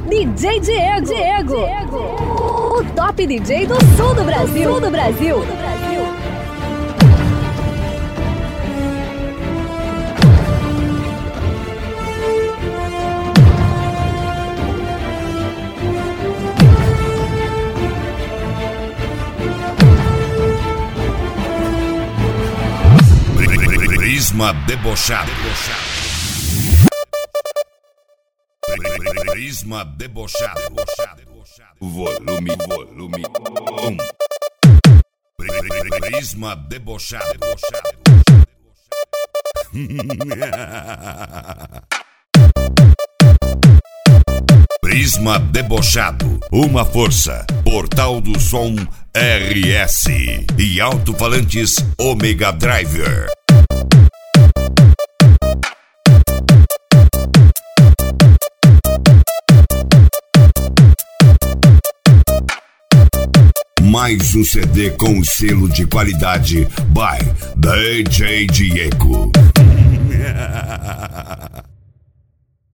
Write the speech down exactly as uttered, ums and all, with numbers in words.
D J Diego. Diego. O top D J do sul do Brasil. Sul do Brasil. Prisma debochado. Prisma debochado. Volume, volume um. Prisma debochado. Prisma debochado. Uma força. Portal do Som R S e alto-falantes Omega Driver. Mais um C D com selo de qualidade by D J Diego.